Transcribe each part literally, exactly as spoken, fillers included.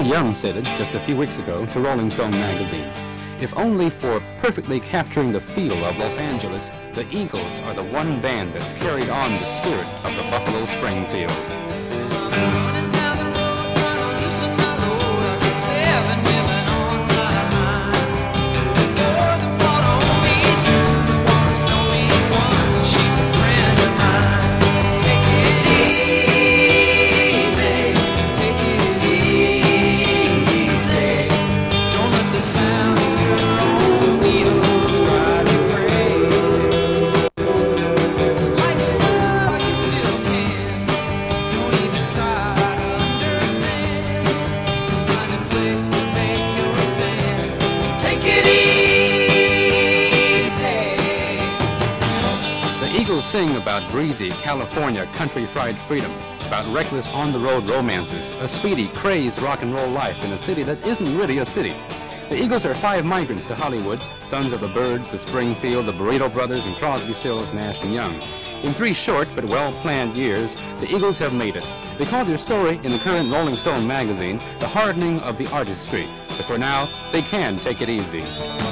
Young said it just a few weeks ago to Rolling Stone magazine. If only for perfectly capturing the feel of Los Angeles, the Eagles are the one band that's carried on the spirit of the Buffalo Springfield. Sing about breezy California country fried freedom, about reckless on-the-road romances, a speedy, crazed rock and roll life in a city that isn't really a city. The Eagles are five migrants to Hollywood, sons of the Byrds, the Springfield, the Burrito Brothers, and Crosby, Stills, Nash and Young. In three short but well-planned years, the Eagles have made it. They call their story in the current Rolling Stone magazine the hardening of the artistry. But for now, they can take it easy.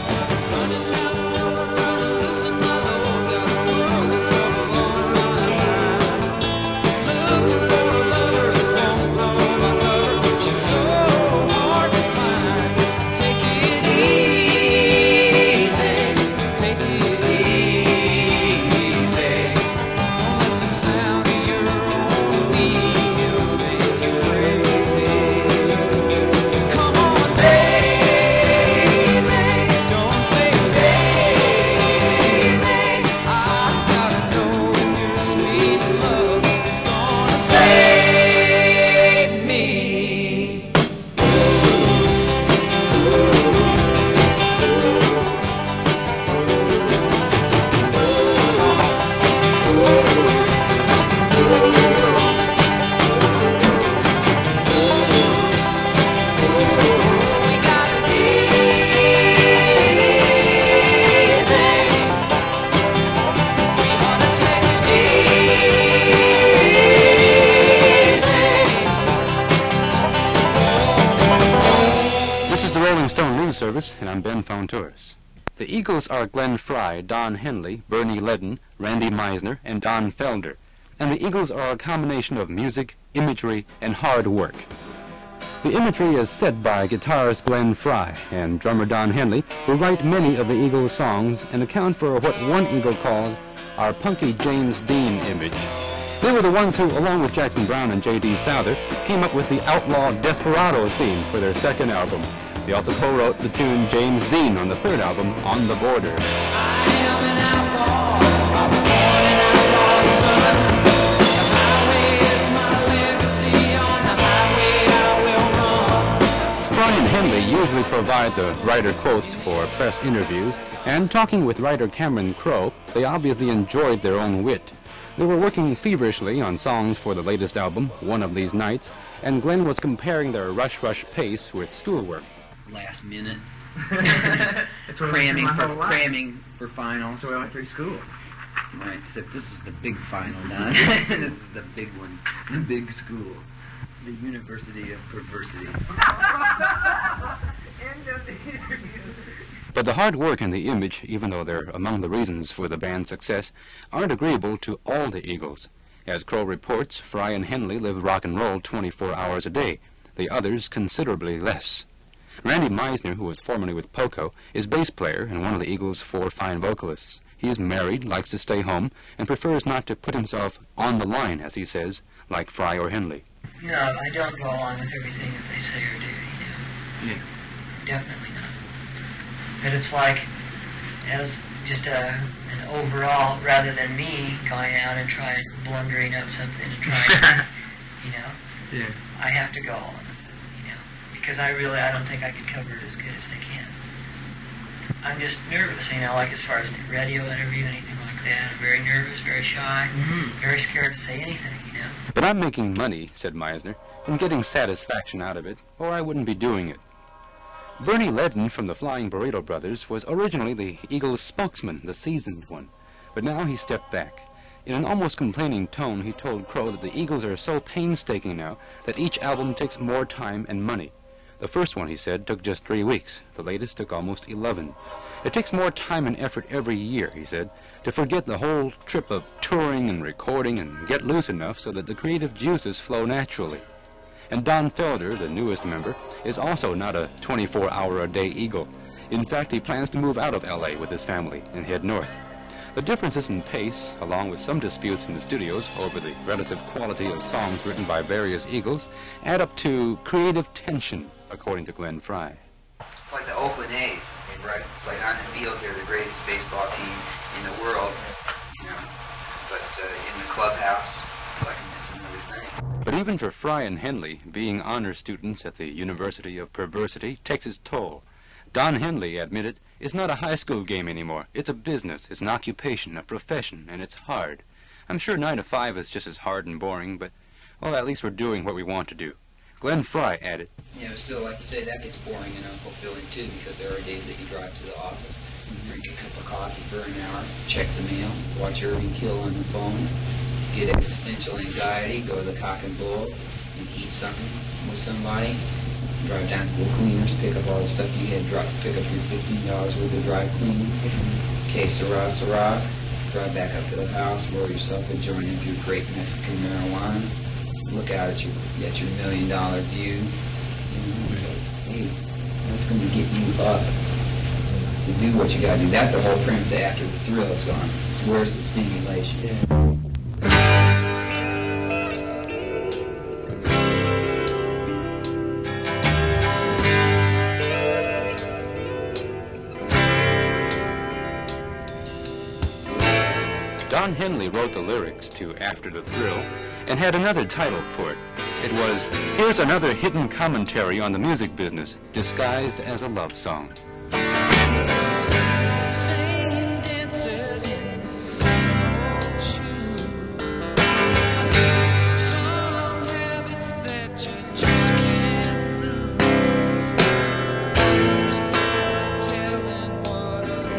Service, and I'm Ben Fontours. The Eagles are Glenn Frey, Don Henley, Bernie Leadon, Randy Meisner, and Don Felder. And the Eagles are a combination of music, imagery, and hard work. The imagery is set by guitarist Glenn Frey and drummer Don Henley, who write many of the Eagles' songs and account for what one Eagle calls our punky James Dean image. They were the ones who, along with Jackson Browne and J D Souther, came up with the Outlaw Desperados theme for their second album. They also co-wrote the tune James Dean on the third album, On the Border. I am an outlaw. I was born an outlaw's son. The highway is my legacy. On the highway I will run. Frey and Henley usually provide the writer quotes for press interviews, and talking with writer Cameron Crowe, they obviously enjoyed their own wit. They were working feverishly on songs for the latest album, One of These Nights, and Glenn was comparing their rush-rush pace with schoolwork. Last minute, That's what cramming I for my whole cramming for finals. That's why I went through school. Right, except this is the big final now. This is the big one, the big school, the University of Perversity. End of the interview. But the hard work and the image, even though they're among the reasons for the band's success, aren't agreeable to all the Eagles. As Crowe reports, Frey and Henley live rock and roll twenty-four hours a day, the others considerably less. Randy Meisner, who was formerly with Poco, is bass player and one of the Eagles' four fine vocalists. He is married, likes to stay home, and prefers not to put himself on the line, as he says, like Frey or Henley. No, I don't go along with everything that they say or do, you know. Yeah. Definitely not. But it's like, as just a, an overall, rather than me going out and trying, blundering up something and trying, you know, Yeah. I have to go on with it, you know, because I really, I don't think I could cover it as good as they can. I'm just nervous, you know, like as far as a radio interview, anything like that. I'm very nervous, very shy, Mm-hmm. very scared to say anything, you know. But I'm making money, said Meisner, and getting satisfaction out of it, or I wouldn't be doing it. Bernie Leadon from the Flying Burrito Brothers was originally the Eagles' spokesman, the seasoned one. But now he stepped back. In an almost complaining tone, he told Crowe that the Eagles are so painstaking now that each album takes more time and money. The first one, he said, took just three weeks. The latest took almost eleven. It takes more time and effort every year, he said, to forget the whole trip of touring and recording and get loose enough so that the creative juices flow naturally. And Don Felder, the newest member, is also not a twenty-four hour a day eagle. In fact, he plans to move out of L A with his family and head north. The differences in pace, along with some disputes in the studios over the relative quality of songs written by various Eagles, add up to creative tension, according to Glenn Frey. It's like the Oakland A's, right? It's like on the field they're the greatest baseball team in the world, you know. But uh, in the clubhouse, it's like it's another thing. But even for Frey and Henley, being honor students at the University of Perversity takes its toll. Don Henley admitted, it's not a high school game anymore. It's a business, it's an occupation, a profession, and it's hard. I'm sure nine to five is just as hard and boring, but, well, at least we're doing what we want to do. Glenn Frey added, You know, still, like you say, that gets boring and unfulfilling, too, because there are days that you drive to the office, drink a cup of coffee for an hour, check the mail, watch Irving Kill on the phone, get existential anxiety, go to the Cock and Bull, and eat something with somebody, drive down to the cleaners, pick up all the stuff you had, drop, pick up your fifteen dollars worth of dry cleaning, case of Syrah, Syrah, drive back up to the house, roll yourself a joint of your great Mexican marijuana, look out at your, at your million dollar view, you know, hey, that's going to get you up to do what you got to do. That's the whole premise after the thrill is gone. So where's the stimulation? Yeah. Don Henley wrote the lyrics to After the Thrill and had another title for it. It was, Here's Another Hidden Commentary on the Music Business, Disguised as a Love Song. Same dances in the same old shoes. Some habits that you just can't lose. There's no telling what a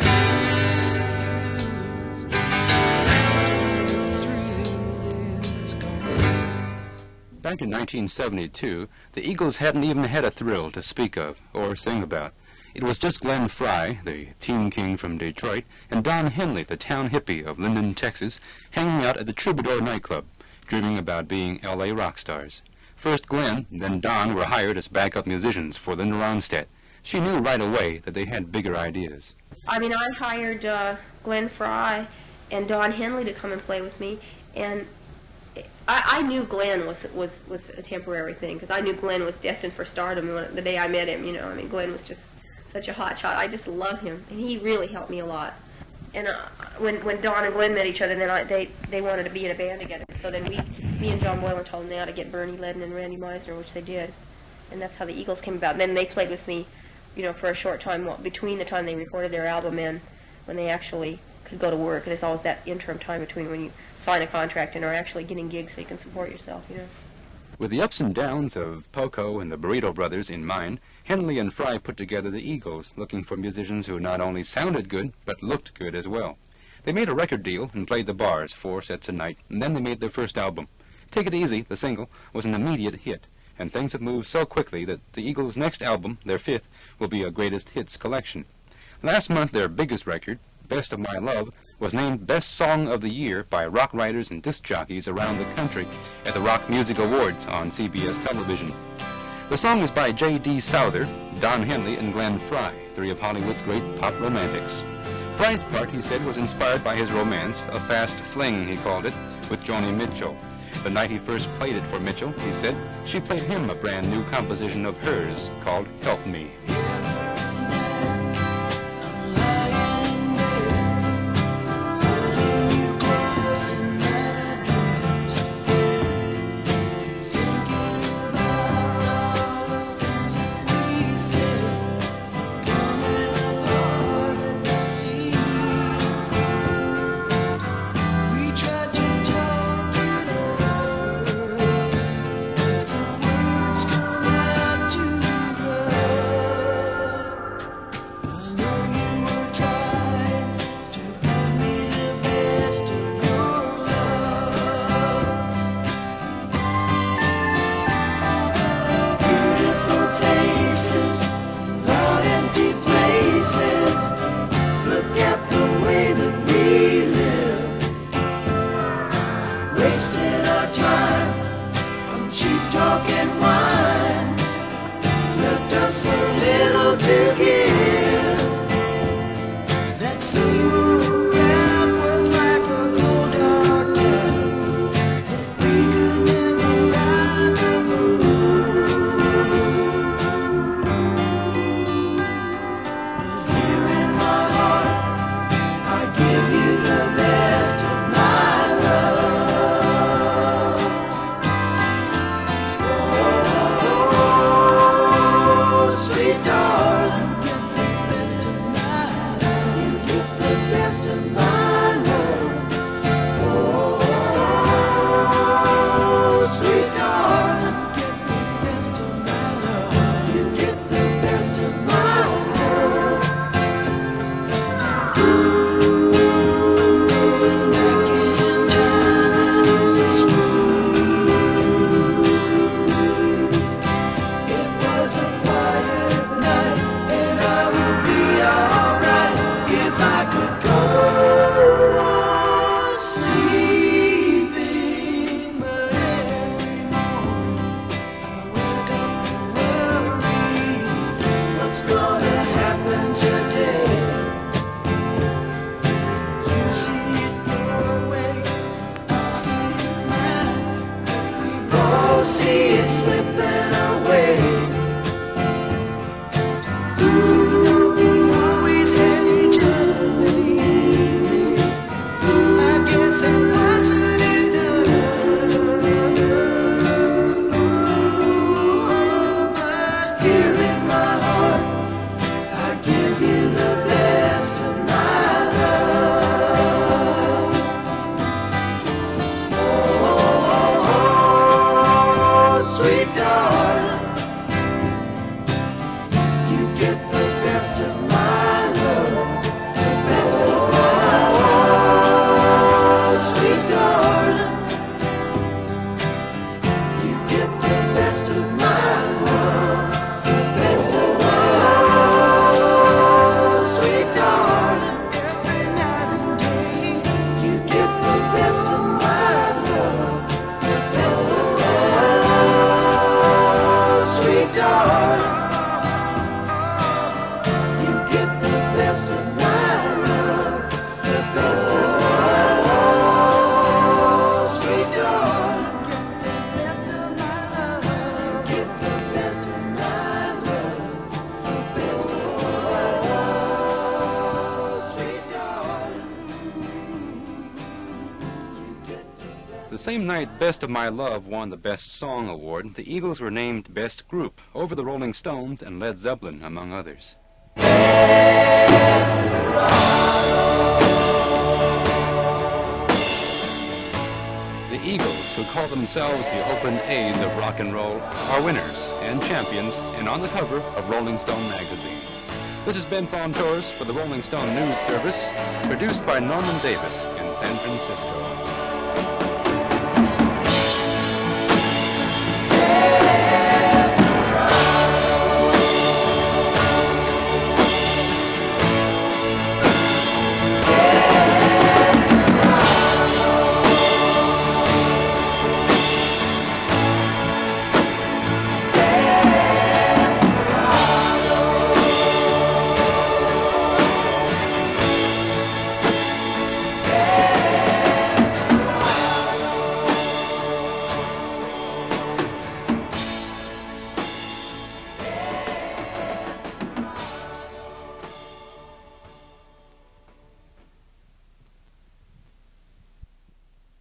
man use after the thrill is gone. Back in nineteen seventy-two, the Eagles hadn't even had a thrill to speak of or sing about. It was just Glenn Frey, the teen king from Detroit, and Don Henley, the town hippie of Linden, Texas, hanging out at the Troubadour nightclub, dreaming about being L A rock stars. First Glenn, then Don were hired as backup musicians for Linda Ronstadt. She knew right away that they had bigger ideas. I mean, I hired uh, Glenn Frey and Don Henley to come and play with me, and I, I knew Glenn was was was a temporary thing, because I knew Glenn was destined for stardom when, the day I met him. You know, I mean, Glenn was just such a hot shot. I just love him, and he really helped me a lot. And uh, when when Don and Glenn met each other, then I, they they wanted to be in a band together. So then we, me and John Boylan told them they ought to get Bernie Ledden and Randy Meisner, which they did, and that's how the Eagles came about. And then they played with me, you know, for a short time between the time they recorded their album and when they actually could go to work. And there's always that interim time between when you sign a contract and are actually getting gigs so you can support yourself, you know. With the ups and downs of Poco and the Burrito Brothers in mind, Henley and Frey put together the Eagles, looking for musicians who not only sounded good, but looked good as well. They made a record deal and played the bars four sets a night, and then they made their first album. Take It Easy, the single, was an immediate hit, and things have moved so quickly that the Eagles' next album, their fifth, will be a greatest hits collection. Last month, their biggest record, Best of My Love, was named Best Song of the Year by rock writers and disc jockeys around the country at the Rock Music Awards on C B S television. The song is by J D Souther, Don Henley, and Glenn Frey, three of Hollywood's great pop romantics. Frey's part, he said, was inspired by his romance, a fast fling, he called it, with Joni Mitchell. The night he first played it for Mitchell, he said, she played him a brand new composition of hers called Help Me. same night Best of My Love won the Best Song Award, the Eagles were named Best Group over the Rolling Stones and Led Zeppelin, among others. The Eagles, who call themselves the Oakland A's of rock and roll, are winners and champions and on the cover of Rolling Stone magazine. This is Ben Fontours for the Rolling Stone News Service, produced by Norman Davis in San Francisco.